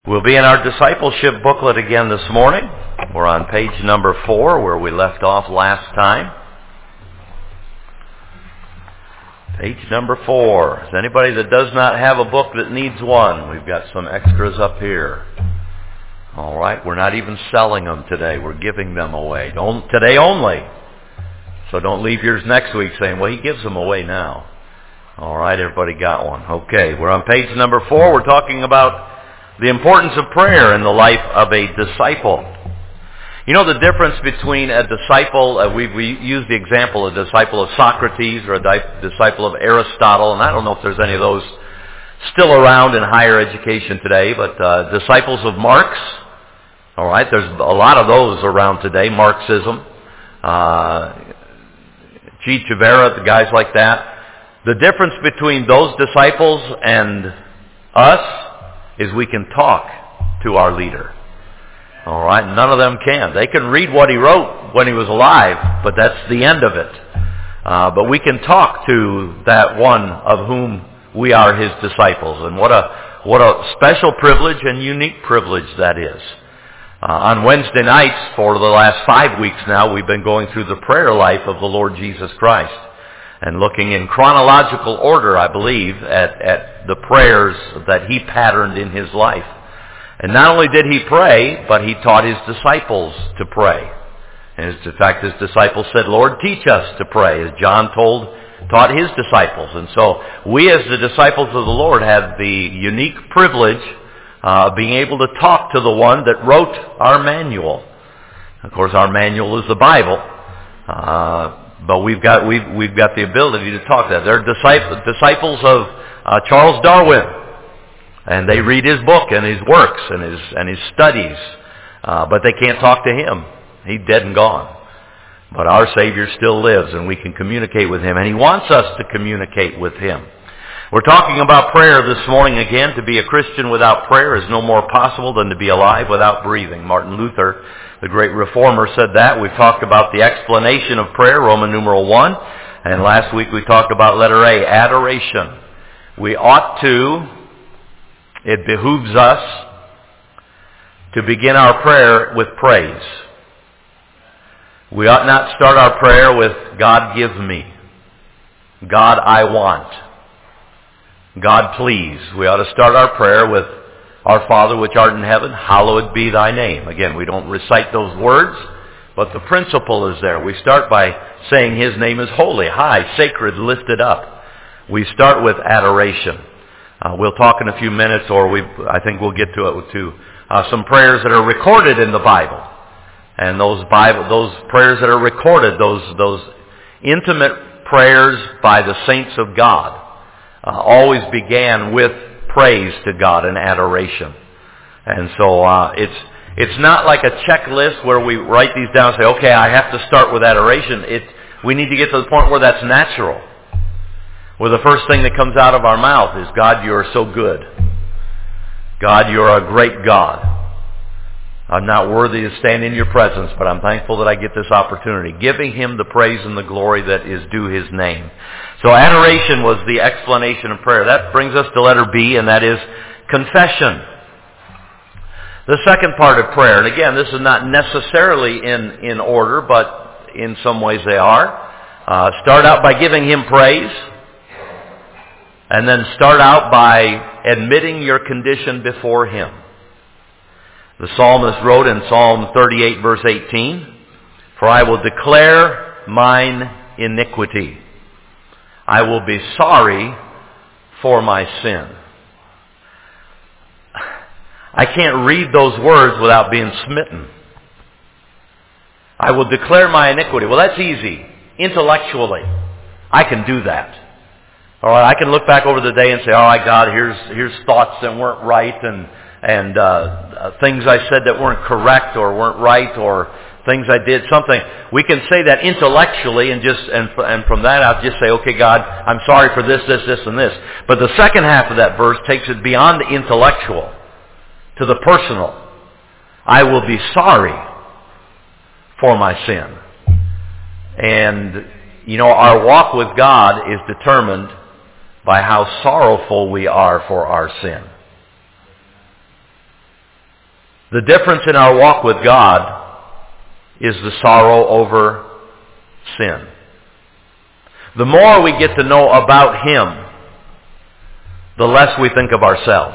We'll be in our discipleship booklet again this morning. We're on page number 4 where we left off last time. Page number 4. Is anybody that does not have a book that needs one? We've got some extras up here. All right, we're not even selling them today. We're giving them away. Today only. So don't leave yours next week saying, well, he gives them away now. All right, everybody got one. Okay, we're on page number 4. We're talking about the importance of prayer in the life of a disciple. You know the difference between a disciple, we use the example, a disciple of Socrates or a disciple of Aristotle, and I don't know if there's any of those still around in higher education today, but disciples of Marx, all right, there's a lot of those around today, Marxism, Che Guevara, the guys like that. The difference between those disciples and us is we can talk to our leader. All right? None of them can. They can read what he wrote when he was alive, but that's the end of it. But we can talk to that one of whom we are his disciples. And what a special privilege and unique privilege that is. On Wednesday nights, for the last 5 weeks now, we've been going through the prayer life of the Lord Jesus Christ. And looking in chronological order, I believe, at the prayers that he patterned in his life. And not only did he pray, but he taught his disciples to pray. And in fact, his disciples said, Lord, teach us to pray, as John taught his disciples. And so we as the disciples of the Lord have the unique privilege of being able to talk to the one that wrote our manual. Of course, our manual is the Bible. But we've got the ability to talk to that. They're disciples of Charles Darwin, and they read his book and his works and his studies, but they can't talk to him. He's dead and gone. But our Savior still lives, and we can communicate with him, and he wants us to communicate with him. We're talking about prayer this morning again. To be a Christian without prayer is no more possible than to be alive without breathing. Martin Luther, the great reformer, said that. We've talked about the explanation of prayer, Roman numeral 1. And last week we talked about letter A, adoration. It behooves us to begin our prayer with praise. We ought not start our prayer with, God give me. God I want. God please. We ought to start our prayer with, Our Father which art in heaven, hallowed be thy name. Again, we don't recite those words, but the principle is there. We start by saying his name is holy, high, sacred, lifted up. We start with adoration. We'll talk in a few minutes, I think we'll get to some prayers that are recorded in the Bible. And those prayers that are recorded, those intimate prayers by the saints of God, always began with praise to God and adoration. And so it's not like a checklist where we write these down and say, okay, I have to start with adoration. We need to get to the point where that's natural. Where the first thing that comes out of our mouth is, God, you are so good. God, you're a great God. I'm not worthy to stand in your presence, but I'm thankful that I get this opportunity. Giving him the praise and the glory that is due his name. So adoration was the explanation of prayer. That brings us to letter B, and that is confession. The second part of prayer, and again, this is not necessarily in order, but in some ways they are. Start out by giving him praise, and then start out by admitting your condition before him. The psalmist wrote in Psalm 38, verse 18, For I will declare mine iniquity. I will be sorry for my sin. I can't read those words without being smitten. I will declare my iniquity. Well, that's easy. Intellectually, I can do that. All right, I can look back over the day and say, all right, God, here's thoughts that weren't right and things I said that weren't correct or weren't right, or things I did, something. We can say that intellectually and from that I'll just say, okay, God, I'm sorry for this, and this. But the second half of that verse takes it beyond the intellectual to the personal. I will be sorry for my sin. And, our walk with God is determined by how sorrowful we are for our sin. The difference in our walk with God is the sorrow over sin. The more we get to know about Him, the less we think of ourselves.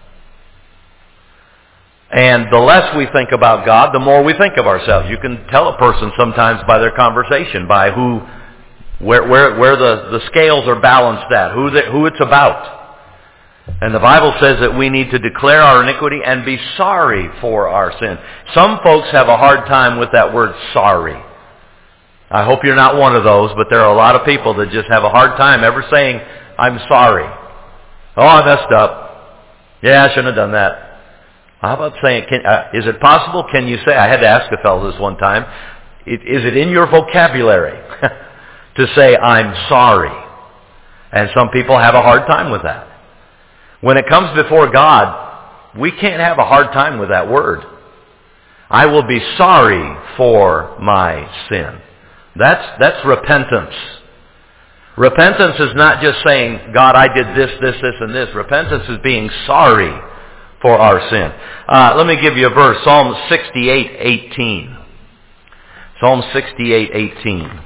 And the less we think about God, the more we think of ourselves. You can tell a person sometimes by their conversation, by where the scales are balanced at, who it's about. And the Bible says that we need to declare our iniquity and be sorry for our sin. Some folks have a hard time with that word sorry. I hope you're not one of those, but there are a lot of people that just have a hard time ever saying, I'm sorry. Oh, I messed up. Yeah, I shouldn't have done that. How about saying, is it possible, can you say, I had to ask a fellow this one time, is it in your vocabulary to say, I'm sorry? And some people have a hard time with that. When it comes before God, we can't have a hard time with that word. I will be sorry for my sin. That's repentance. Repentance is not just saying, God, I did this, and this. Repentance is being sorry for our sin. Let me give you a verse, Psalm 68:18. Psalm 68:18.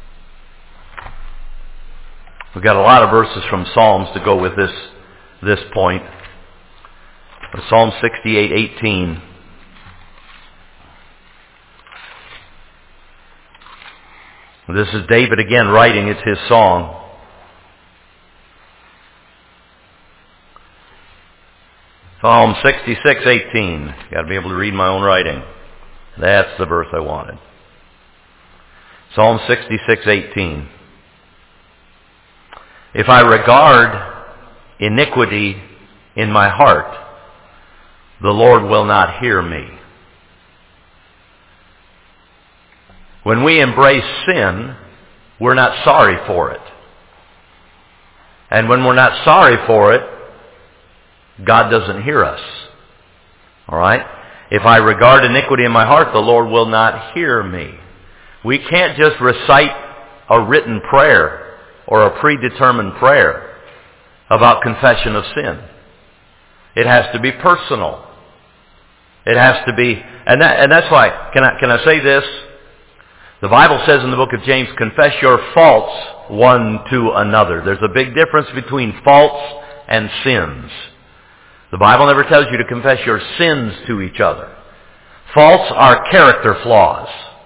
We've got a lot of verses from Psalms to go with this point. Psalm 68:18. This is David again writing. It's his song. Psalm 66:18. Got to be able to read my own writing. That's the verse I wanted. Psalm 66:18. If I regard iniquity in my heart, the Lord will not hear me. When we embrace sin, we're not sorry for it. And when we're not sorry for it, God doesn't hear us. All right? If I regard iniquity in my heart, the Lord will not hear me. We can't just recite a written prayer or a predetermined prayer about confession of sin. It has to be personal. It has to be, and that's why, can I say this? The Bible says in the book of James, confess your faults one to another. There's a big difference between faults and sins. The Bible never tells you to confess your sins to each other. Faults are character flaws.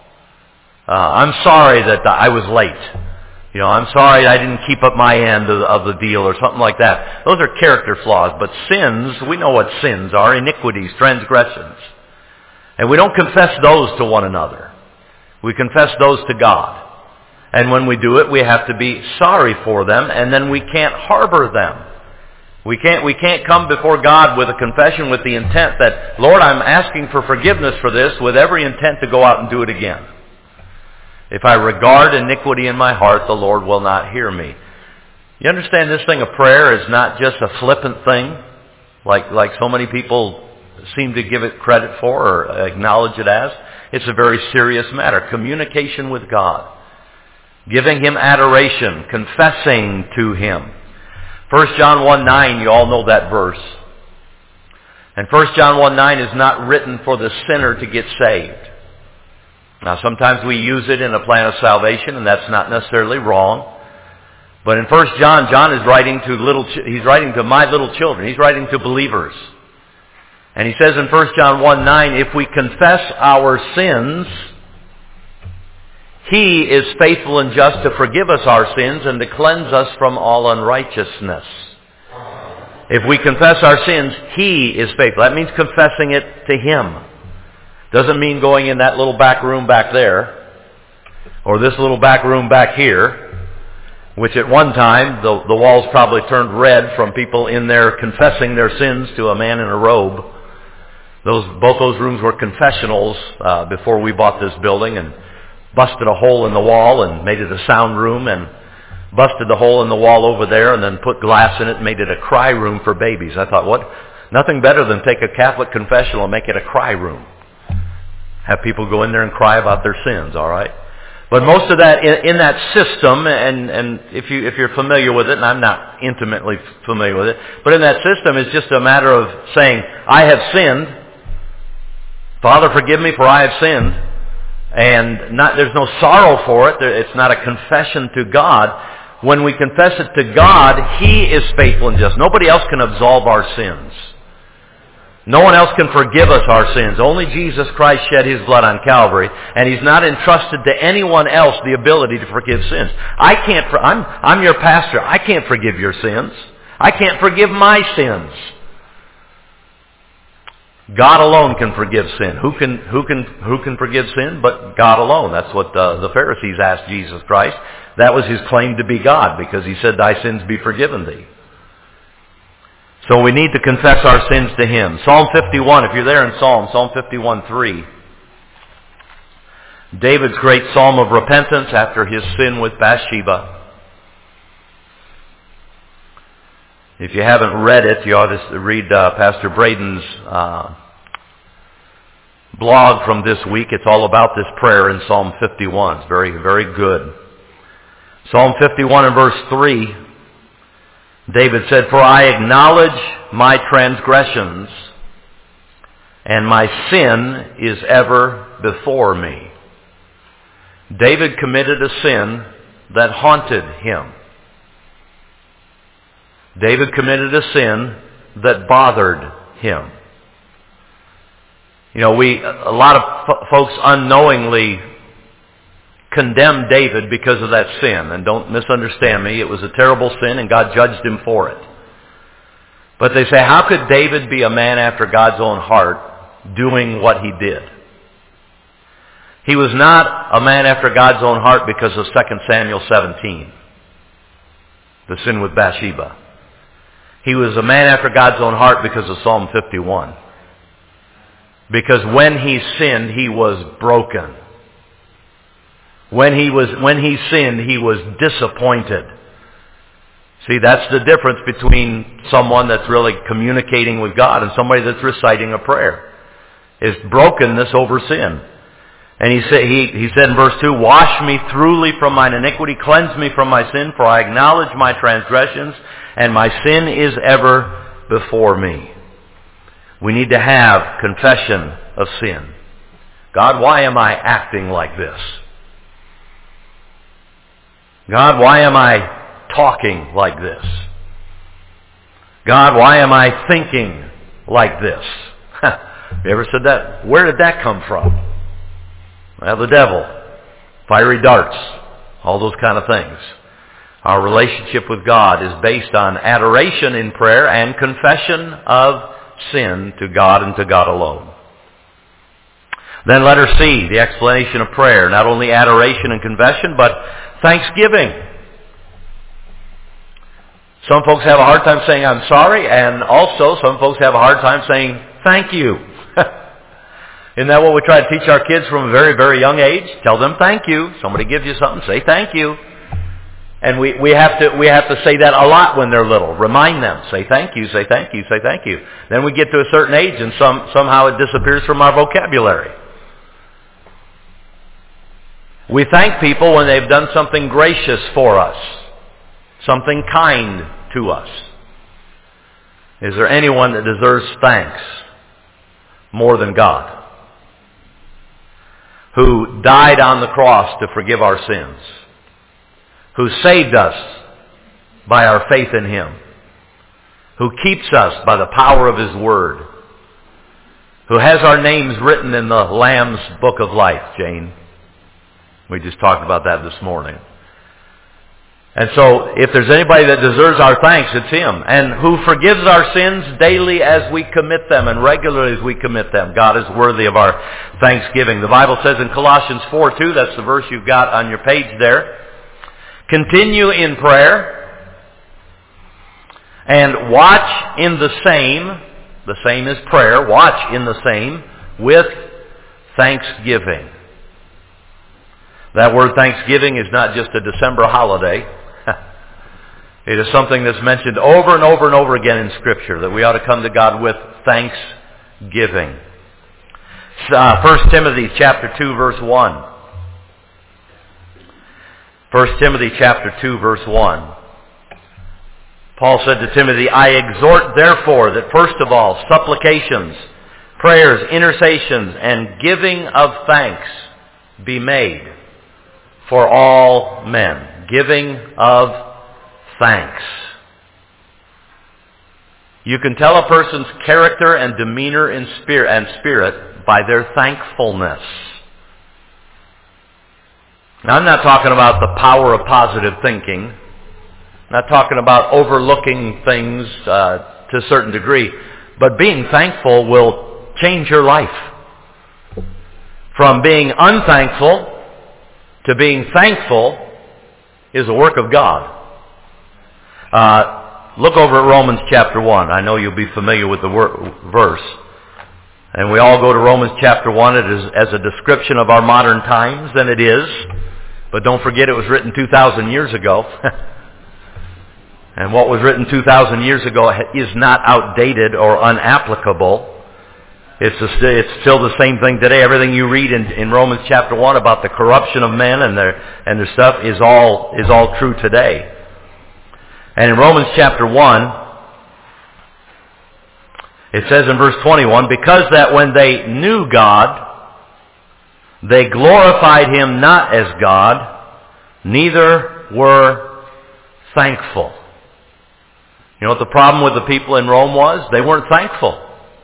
I'm sorry that I was late. I'm sorry I didn't keep up my end of the deal or something like that. Those are character flaws. But sins, we know what sins are, iniquities, transgressions. And we don't confess those to one another. We confess those to God. And when we do it, we have to be sorry for them, and then we can't harbor them. We can't come before God with a confession with the intent that, Lord, I'm asking for forgiveness for this, with every intent to go out and do it again. If I regard iniquity in my heart, the Lord will not hear me. You understand this thing of prayer is not just a flippant thing, like so many people seem to give it credit for or acknowledge it as. It's a very serious matter. Communication with God. Giving Him adoration. Confessing to Him. 1 John 1:9, you all know that verse. And 1 John 1:9 is not written for the sinner to get saved. Now sometimes we use it in a plan of salvation, and that's not necessarily wrong. But in 1 John, John is writing to he's writing to my little children. He's writing to believers. And he says in 1 John 1:9, if we confess our sins, He is faithful and just to forgive us our sins and to cleanse us from all unrighteousness. If we confess our sins, He is faithful. That means confessing it to Him. Doesn't mean going in that little back room back there, or this little back room back here, which at one time the walls probably turned red from people in there confessing their sins to a man in a robe. Both those rooms were confessionals before we bought this building, and busted a hole in the wall and made it a sound room, and busted the hole in the wall over there and then put glass in it and made it a cry room for babies. I thought, what? Nothing better than take a Catholic confessional and make it a cry room. Have people go in there and cry about their sins, all right? But most of that, in that system, and if you're familiar with it, and I'm not intimately familiar with it, but in that system it's just a matter of saying, I have sinned, Father, forgive me for I have sinned. And there's no sorrow for it. It's not a confession to God. When we confess it to God, He is faithful and just. Nobody else can absolve our sins. No one else can forgive us our sins. Only Jesus Christ shed His blood on Calvary, and He's not entrusted to anyone else the ability to forgive sins. I'm your pastor. I can't forgive your sins. I can't forgive my sins. God alone can forgive sin. Who can forgive sin but God alone? That's what the Pharisees asked Jesus Christ. That was His claim to be God, because He said, "Thy sins be forgiven thee." So we need to confess our sins to Him. Psalm 51, if you're there in Psalm 51:3. David's great psalm of repentance after his sin with Bathsheba. If you haven't read it, you ought to read Pastor Braden's blog from this week. It's all about this prayer in Psalm 51. It's very, very good. Psalm 51 and verse 3, David said, "For I acknowledge my transgressions, and my sin is ever before me." David committed a sin that haunted him. David committed a sin that bothered him. You know, a lot of folks unknowingly condemn David because of that sin. And don't misunderstand me, it was a terrible sin and God judged him for it. But they say, how could David be a man after God's own heart doing what he did? He was not a man after God's own heart because of 2 Samuel 17, the sin with Bathsheba. He was a man after God's own heart because of Psalm 51. Because when he sinned, he was broken. When he sinned, he was disappointed. See, that's the difference between someone that's really communicating with God and somebody that's reciting a prayer. Is brokenness over sin. And he said in verse 2, "Wash me thoroughly from mine iniquity, cleanse me from my sin, for I acknowledge my transgressions, and my sin is ever before me." We need to have confession of sin. God, why am I acting like this? God, why am I talking like this? God, why am I thinking like this? Have you ever said that? Where did that come from? Well, the devil, fiery darts, all those kind of things. Our relationship with God is based on adoration in prayer and confession of sin to God and to God alone. Then letter C, the explanation of prayer. Not only adoration and confession, but thanksgiving. Some folks have a hard time saying I'm sorry, and also some folks have a hard time saying thank you. Isn't that what we try to teach our kids from a very, very young age? Tell them thank you. Somebody gives you something, say thank you. And we have to say that a lot when they're little. Remind them, say thank you, say thank you, say thank you. Then we get to a certain age and somehow it disappears from our vocabulary. We thank people when they've done something gracious for us, something kind to us. Is there anyone that deserves thanks more than God, who died on the cross to forgive our sins, who saved us by our faith in Him, who keeps us by the power of His Word, who has our names written in the Lamb's Book of Life, Jane? We just talked about that this morning. And so, if there's anybody that deserves our thanks, it's Him. And who forgives our sins daily as we commit them and regularly as we commit them. God is worthy of our thanksgiving. The Bible says in Colossians 4:2, that's the verse you've got on your page there, continue in prayer and watch in the same is prayer, watch in the same with thanksgiving. That word thanksgiving is not just a December holiday. It is something that's mentioned over and over and over again in Scripture, that we ought to come to God with thanksgiving. 1 Timothy chapter 2, verse 1. 1 Timothy chapter 2, verse 1. Paul said to Timothy, "I exhort therefore that first of all supplications, prayers, intercessions, and giving of thanks be made for all men. Giving of thanks. You can tell a person's character and demeanor and spirit by their thankfulness. Now, I'm not talking about the power of positive thinking. I'm not talking about overlooking things to a certain degree. But being thankful will change your life. From being unthankful to being thankful is a work of God. Look over at Romans chapter 1. I know you'll be familiar with the verse. And we all go to Romans chapter 1 as a description of our modern times, and it is. But don't forget it was written 2,000 years ago. And what was written 2,000 years ago is not outdated or unapplicable. It's still the same thing today. Everything you read in Romans chapter 1 about the corruption of men and their stuff is all true today. And in Romans chapter 1, it says in verse 21, because that when they knew God, they glorified Him not as God, neither were thankful. You know what the problem with the people in Rome was? They weren't thankful.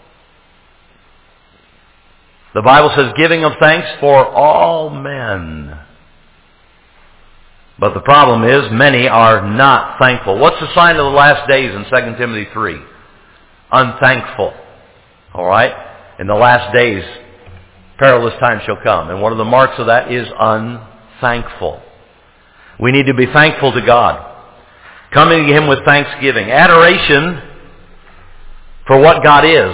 The Bible says giving of thanks for all men. But the problem is many are not thankful. What's the sign of the last days in 2 Timothy 3? Unthankful. All right? In the last days, perilous times shall come. And one of the marks of that is unthankful. We need to be thankful to God. Coming to Him with thanksgiving. Adoration for what God is.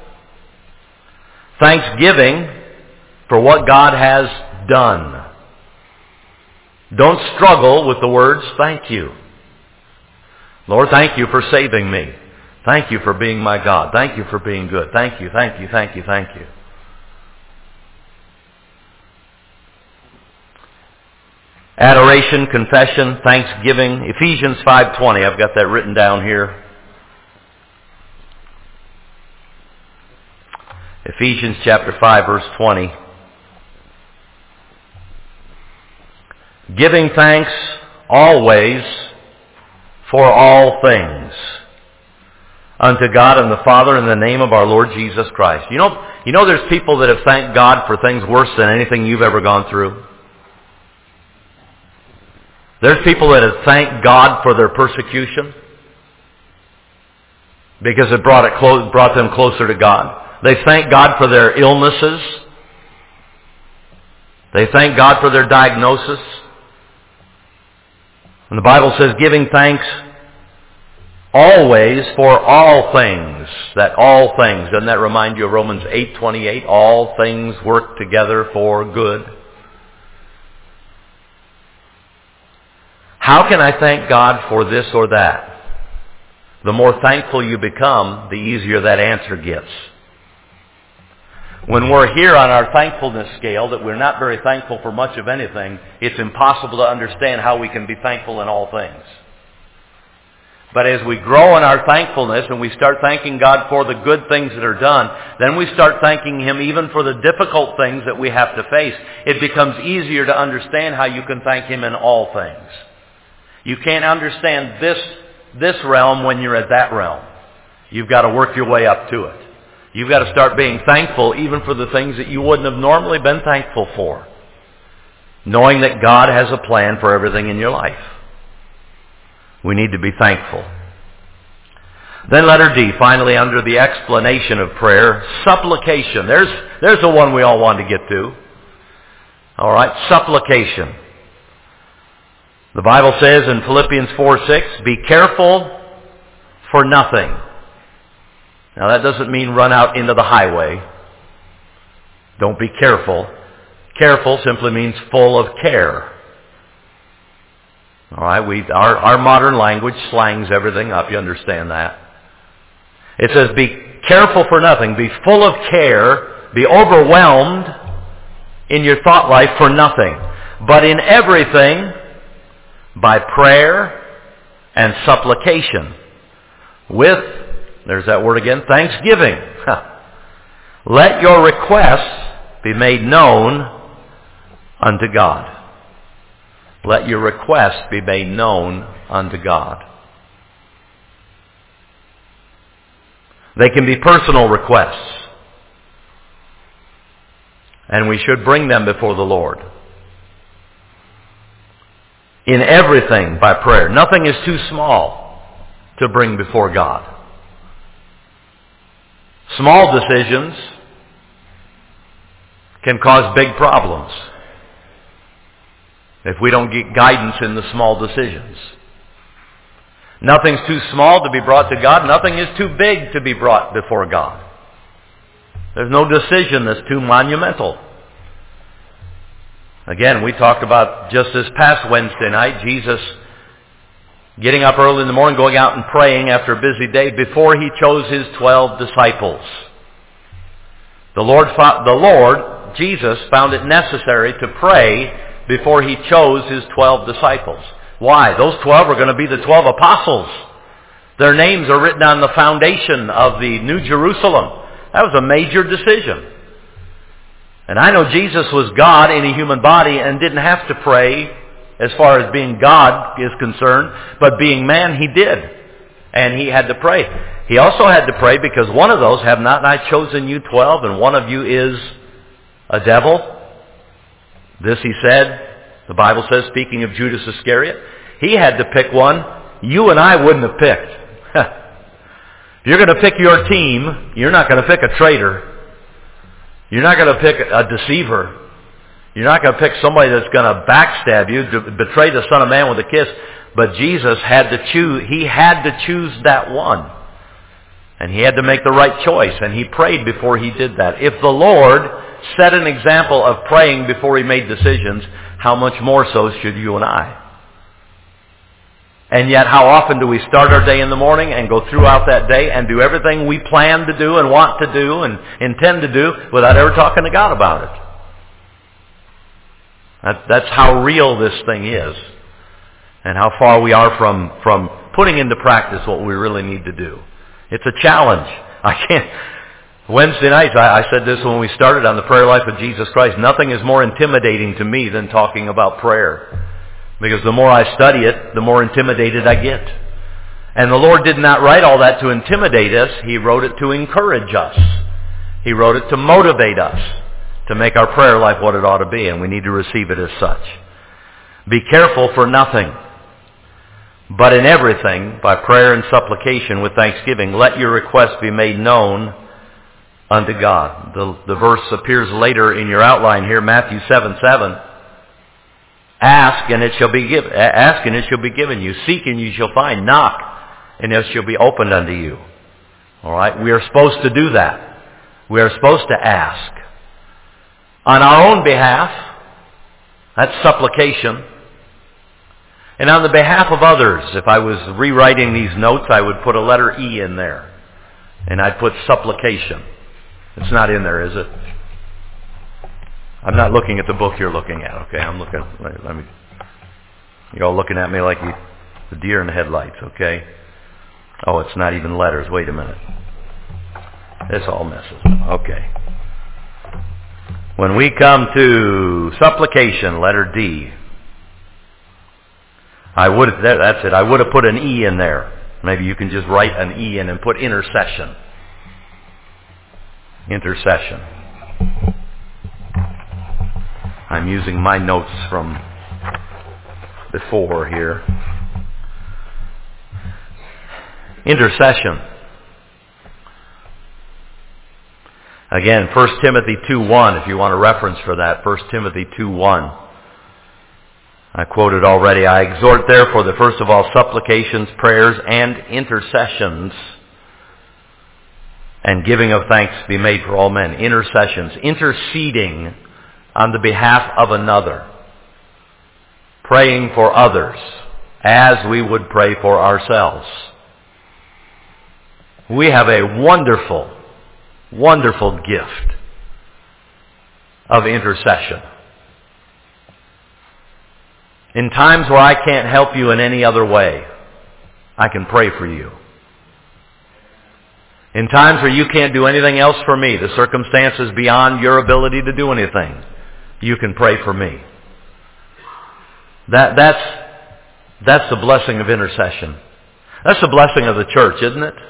Thanksgiving for what God has done. Don't struggle with the words, thank you. Lord, thank you for saving me. Thank you for being my God. Thank you for being good. Thank you, thank you, thank you, thank you. Adoration, confession, thanksgiving. Ephesians 5:20. I've got that written down here. Ephesians chapter 5, verse 20. Giving thanks always for all things unto God and the Father in the name of our Lord Jesus Christ. You know there's people that have thanked God for things worse than anything you've ever gone through. There's people that have thanked God for their persecution because it brought them closer to God. They thank God for their illnesses. They thank God for their diagnosis. And the Bible says giving thanks always for all things. That all things. Doesn't that remind you of Romans 8:28? All things work together for good. How can I thank God for this or that? The more thankful you become, the easier that answer gets. When we're here on our thankfulness scale, that we're not very thankful for much of anything, it's impossible to understand how we can be thankful in all things. But as we grow in our thankfulness and we start thanking God for the good things that are done, then we start thanking Him even for the difficult things that we have to face. It becomes easier to understand how you can thank Him in all things. You can't understand this realm when you're at that realm. You've got to work your way up to it. You've got to start being thankful even for the things that you wouldn't have normally been thankful for. Knowing that God has a plan for everything in your life. We need to be thankful. Then letter D, finally under the explanation of prayer, supplication. There's the one we all want to get to. All right, supplication. The Bible says in Philippians 4:6, be careful for nothing. Now that doesn't mean run out into the highway. Don't be careful. Careful simply means full of care. All right, our modern language slangs everything up. You understand that. It says be careful for nothing. Be full of care. Be overwhelmed in your thought life for nothing. But in everything, by prayer and supplication. With, there's that word again, thanksgiving. Let your requests be made known unto God. Let your requests be made known unto God. They can be personal requests, and we should bring them before the Lord. In everything by prayer. Nothing is too small to bring before God. Small decisions can cause big problems if we don't get guidance in the small decisions. Nothing's too small to be brought to God. Nothing is too big to be brought before God. There's no decision that's too monumental. Again, we talked about just this past Wednesday night, Jesus getting up early in the morning, going out and praying after a busy day before he chose his 12 disciples. The Lord, Jesus, found it necessary to pray before he chose his 12 disciples. Why? Those 12 are going to be the 12 apostles. Their names are written on the foundation of the New Jerusalem. That was a major decision. And I know Jesus was God in a human body and didn't have to pray as far as being God is concerned, but being man, he did. And he had to pray. He also had to pray because one of those, have not I chosen you 12, and one of you is a devil? This he said, the Bible says, speaking of Judas Iscariot. He had to pick one you and I wouldn't have picked. If you're going to pick your team, you're not going to pick a traitor. You're not going to pick a deceiver. You're not going to pick somebody that's going to backstab you, to betray the Son of Man with a kiss. But Jesus had to choose. He had to choose that one. And he had to make the right choice. And he prayed before he did that. If the Lord set an example of praying before he made decisions, how much more so should you and I? And yet, how often do we start our day in the morning and go throughout that day and do everything we plan to do and want to do and intend to do without ever talking to God about it? That's how real this thing is, and how far we are from putting into practice what we really need to do. It's a challenge. Wednesday nights, I said this when we started on the prayer life of Jesus Christ, nothing is more intimidating to me than talking about prayer. Because the more I study it, the more intimidated I get. And the Lord did not write all that to intimidate us. He wrote it to encourage us. He wrote it to motivate us to make our prayer life what it ought to be, and we need to receive it as such. Be careful for nothing, but in everything, by prayer and supplication with thanksgiving, let your requests be made known unto God. The verse appears later in your outline here, Matthew 7:7. Ask and it shall be given. Ask and it shall be given you. Seek and you shall find. Knock and it shall be opened unto you. All right? We are supposed to do that. We are supposed to ask. On our own behalf, that's supplication. And on the behalf of others, if I was rewriting these notes, I would put a letter E in there. And I'd put supplication. It's not in there, is it? I'm not looking at the book you're looking at, okay? I'm looking, you're all looking at me like the deer in the headlights, okay? Oh, it's not even letters. Wait a minute. This all messes up. Okay. When we come to supplication, letter D, that's it. I would have put an E in there. Maybe you can just write an E in and put intercession. Intercession. I'm using my notes from before here. Intercession. Again, 1 Timothy 2:1, if you want a reference for that, 1 Timothy 2:1. I quoted already, I exhort therefore that first of all supplications, prayers, and intercessions and giving of thanks be made for all men. Intercessions. Interceding on the behalf of another. Praying for others as we would pray for ourselves. We have a wonderful, wonderful gift of intercession. In times where I can't help you in any other way, I can pray for you. In times where you can't do anything else for me, the circumstances beyond your ability to do anything, you can pray for me. That's the blessing of intercession. That's the blessing of the church, isn't it?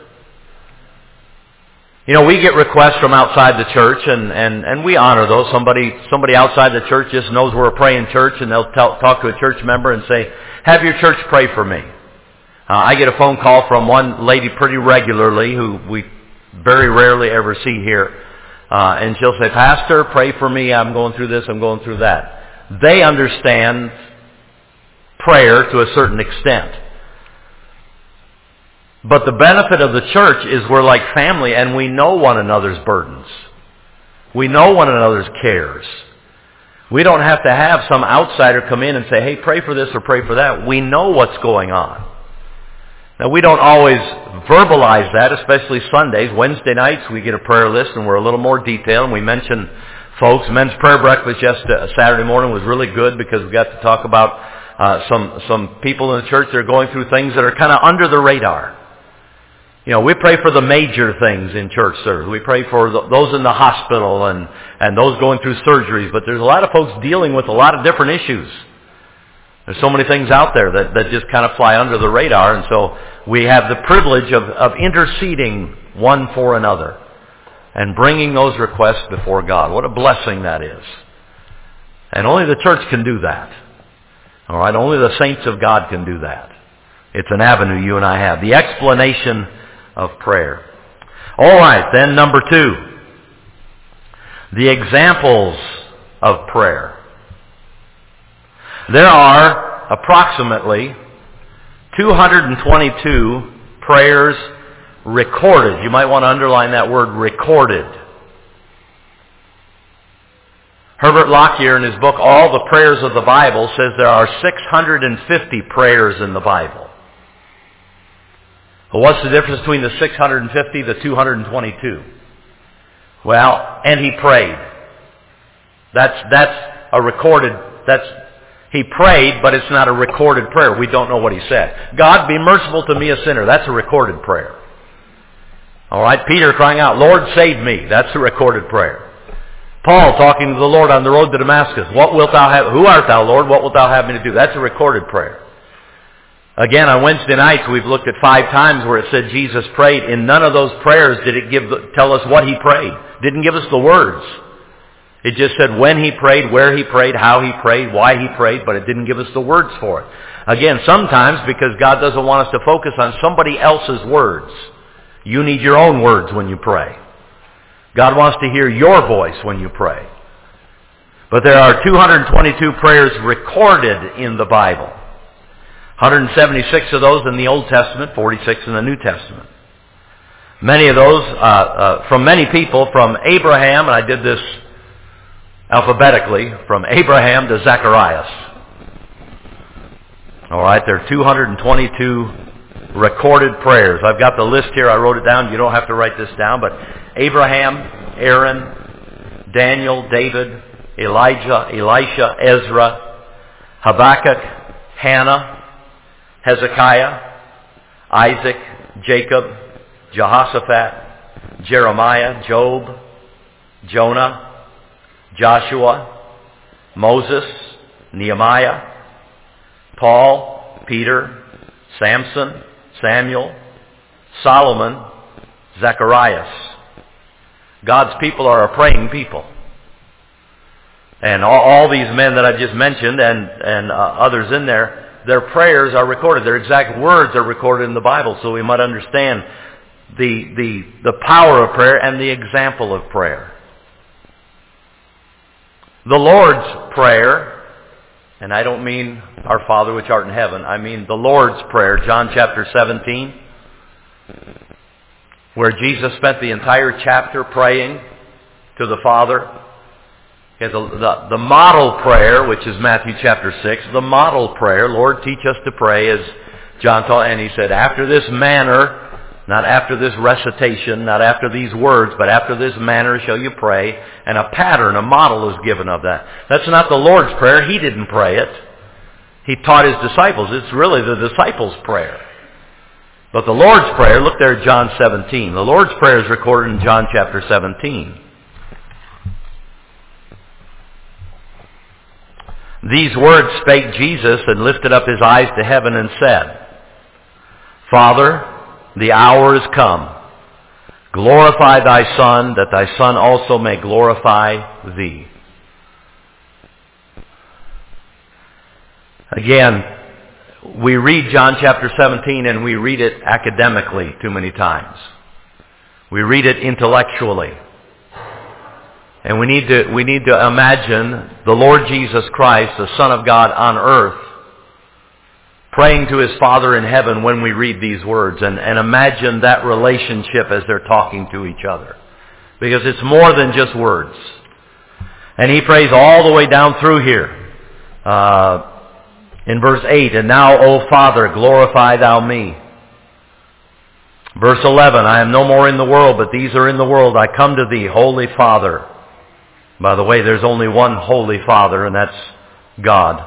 You know, we get requests from outside the church, and we honor those. Somebody outside the church just knows we're a praying church, and they'll talk to a church member and say, have your church pray for me. I get a phone call from one lady pretty regularly who we very rarely ever see here. And she'll say, Pastor, pray for me. I'm going through this. I'm going through that. They understand prayer to a certain extent. But the benefit of the church is we're like family and we know one another's burdens. We know one another's cares. We don't have to have some outsider come in and say, hey, pray for this or pray for that. We know what's going on. Now, we don't always verbalize that, especially Sundays. Wednesday nights, we get a prayer list, and we're a little more detailed. And we mention folks. Men's prayer breakfast Saturday morning was really good because we got to talk about some people in the church that are going through things that are kind of under the radar. You know, we pray for the major things in church service. We pray for those in the hospital and those going through surgeries. But there's a lot of folks dealing with a lot of different issues. There's so many things out there that just kind of fly under the radar, and so we have the privilege of interceding one for another and bringing those requests before God. What a blessing that is. And only the church can do that. All right, only the saints of God can do that. It's an avenue you and I have. The explanation of prayer. All right, then number 2. The examples of prayer. There are approximately 222 prayers recorded. You might want to underline that word, recorded. Herbert Lockyer, in his book, All the Prayers of the Bible, says there are 650 prayers in the Bible. Well, what's the difference between the 650 and the 222? Well, and he prayed. That's a recorded, he prayed, but it's not a recorded prayer. We don't know what he said. God, be merciful to me, a sinner. That's a recorded prayer. All right, Peter crying out, Lord, save me. That's a recorded prayer. Paul talking to the Lord on the road to Damascus. What wilt thou have? Who art thou, Lord? What wilt thou have me to do? That's a recorded prayer. Again, on Wednesday nights, we've looked at 5 times where it said Jesus prayed. In none of those prayers did it tell us what he prayed. Didn't give us the words. It just said when he prayed, where he prayed, how he prayed, why he prayed, but it didn't give us the words for it. Again, sometimes because God doesn't want us to focus on somebody else's words. You need your own words when you pray. God wants to hear your voice when you pray. But there are 222 prayers recorded in the Bible. 176 of those in the Old Testament, 46 in the New Testament. Many of those from many people, from Abraham, and I did this alphabetically, from Abraham to Zacharias. All right, there are 222 recorded prayers. I've got the list here. I wrote it down. You don't have to write this down. But Abraham, Aaron, Daniel, David, Elijah, Elisha, Ezra, Habakkuk, Hannah, Hezekiah, Isaac, Jacob, Jehoshaphat, Jeremiah, Job, Jonah, Joshua, Moses, Nehemiah, Paul, Peter, Samson, Samuel, Solomon, Zacharias. God's people are a praying people. And all these men that I've just mentioned and others in there, their prayers are recorded. Their exact words are recorded in the Bible, so we might understand the power of prayer and the example of prayer. The Lord's Prayer, and I don't mean our Father which art in heaven, I mean the Lord's Prayer, John chapter 17, where Jesus spent the entire chapter praying to the Father. The model prayer, which is Matthew chapter 6, the model prayer, Lord, teach us to pray, as John taught, and he said, after this manner, not after this recitation, not after these words, but after this manner shall you pray. And a pattern, a model is given of that. That's not the Lord's Prayer. He didn't pray it. He taught his disciples. It's really the disciples' prayer. But the Lord's Prayer, look there at John 17. The Lord's Prayer is recorded in John chapter 17. These words spake Jesus, and lifted up his eyes to heaven, and said, Father, the hour is come. Glorify thy Son, that thy Son also may glorify thee. Again, we read John chapter 17 and we read it academically too many times. We read it intellectually. And we need to imagine the Lord Jesus Christ, the Son of God on earth, praying to his Father in heaven when we read these words, and imagine that relationship as they're talking to each other. Because it's more than just words. And he prays all the way down through here. In verse 8, and now, O Father, glorify thou me. Verse 11, I am no more in the world, but these are in the world. I come to thee, Holy Father. By the way, there's only one Holy Father, and that's God.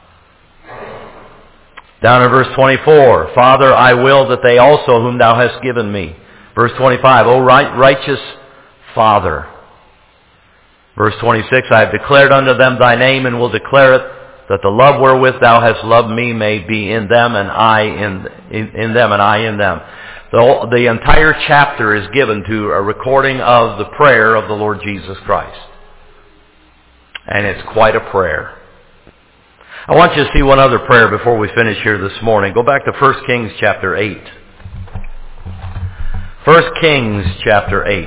Down in verse 24, Father, I will that they also whom thou hast given me. Verse 25, O righteous Father. Verse 26, I have declared unto them thy name, and will declare it, that the love wherewith thou hast loved me may be in them, and I in them, and I in them. The entire chapter is given to a recording of the prayer of the Lord Jesus Christ. And it's quite a prayer. I want you to see one other prayer before we finish here this morning. Go back to 1 Kings chapter 8. 1 Kings chapter 8.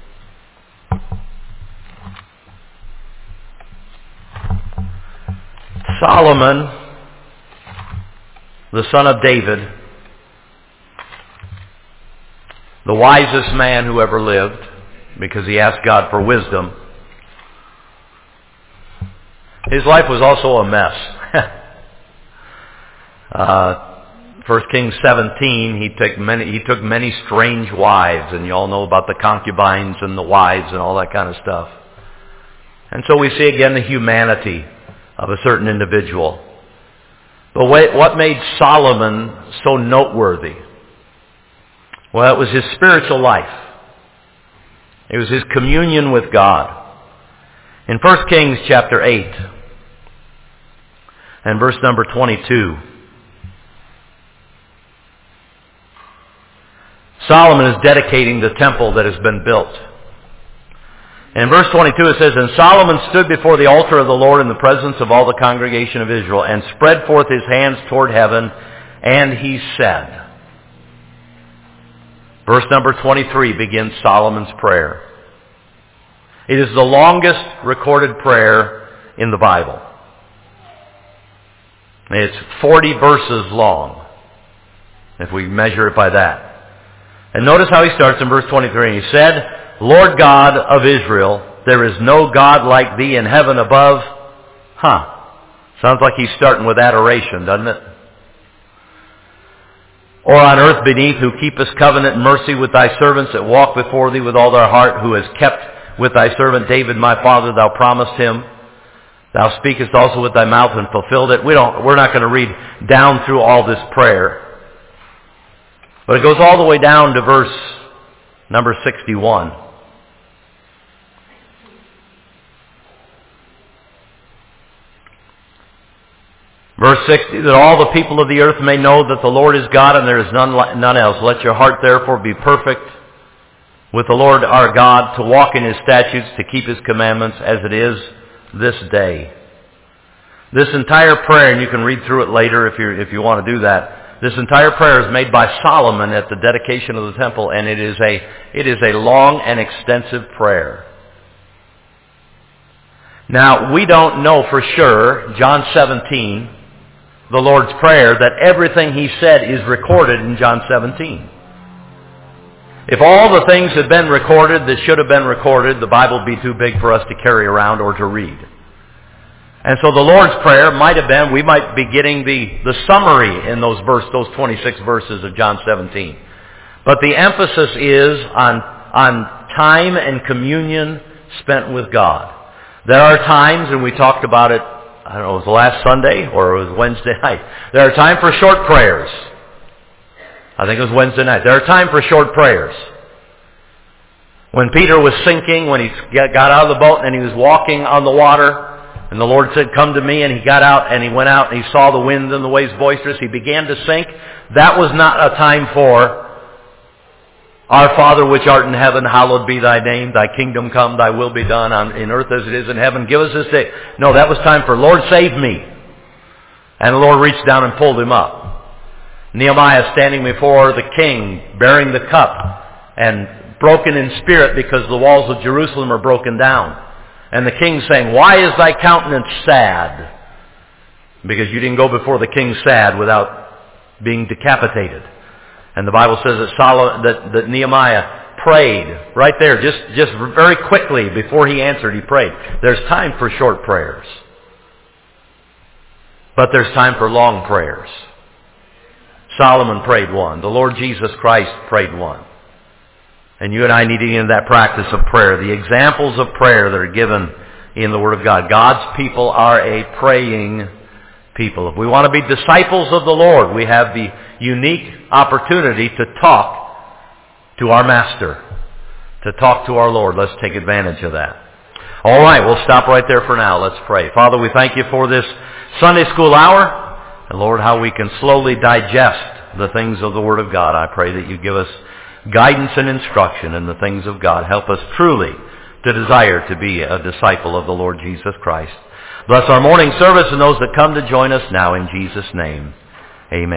Solomon, the son of David, the wisest man who ever lived, because he asked God for wisdom, his life was also a mess. 1 Kings 17, he took many strange wives, and you all know about the concubines and the wives and all that kind of stuff. And so we see again the humanity of a certain individual. But what made Solomon so noteworthy? Well, it was his spiritual life. It was his communion with God. In 1 Kings chapter 8 and verse number 22, Solomon is dedicating the temple that has been built. In verse 22 it says, And Solomon stood before the altar of the Lord in the presence of all the congregation of Israel, and spread forth his hands toward heaven, and he said. Verse number 23 begins Solomon's prayer. It is the longest recorded prayer in the Bible. It's 40 verses long, if we measure it by that. And notice how he starts in verse 23. He said, Lord God of Israel, there is no God like thee in heaven above. Sounds like he's starting with adoration, doesn't it? Or on earth beneath, who keepest covenant and mercy with thy servants that walk before thee with all their heart, who has kept with thy servant David my father, thou promised him. Thou speakest also with thy mouth and fulfilled it. We're not going to read down through all this prayer. But it goes all the way down to verse number 61. Verse 60, that all the people of the earth may know that the Lord is God and there is none else. Let your heart therefore be perfect with the Lord our God, to walk in his statutes, to keep his commandments as it is this day. This entire prayer, and you can read through it later if you want to do that, this entire prayer is made by Solomon at the dedication of the temple, and it is a long and extensive prayer. Now, we don't know for sure, John 17, the Lord's Prayer, that everything he said is recorded in John 17. If all the things had been recorded that should have been recorded, the Bible would be too big for us to carry around or to read. And so the Lord's Prayer might have been, we might be getting the summary in those 26 verses of John 17. But the emphasis is on time and communion spent with God. There are times, and we talked about it, I don't know, it was last Sunday or it was Wednesday night. There are times for short prayers. I think it was Wednesday night. There are times for short prayers. When Peter was sinking, when he got out of the boat and he was walking on the water, and the Lord said, "Come to me," and he got out and he went out and he saw the wind and the waves boisterous, he began to sink. That was not a time for, "Our Father which art in heaven, hallowed be thy name. Thy kingdom come, thy will be done in earth as it is in heaven. Give us this day." No, that was time for, "Lord, save me." And the Lord reached down and pulled him up. Nehemiah standing before the king, bearing the cup, and broken in spirit because the walls of Jerusalem are broken down. And the king saying, "Why is thy countenance sad?" Because you didn't go before the king sad without being decapitated. And the Bible says that Nehemiah prayed right there, just very quickly before he answered, he prayed. There's time for short prayers. But there's time for long prayers. Solomon prayed one. The Lord Jesus Christ prayed one. And you and I need to get into that practice of prayer. The examples of prayer that are given in the Word of God. God's people are a praying people. If we want to be disciples of the Lord, we have the unique opportunity to talk to our Master, to talk to our Lord. Let's take advantage of that. All right, we'll stop right there for now. Let's pray. Father, we thank you for this Sunday school hour. And Lord, how we can slowly digest the things of the Word of God. I pray that you give us guidance and instruction in the things of God. Help us truly to desire to be a disciple of the Lord Jesus Christ. Bless our morning service and those that come to join us now in Jesus' name. Amen.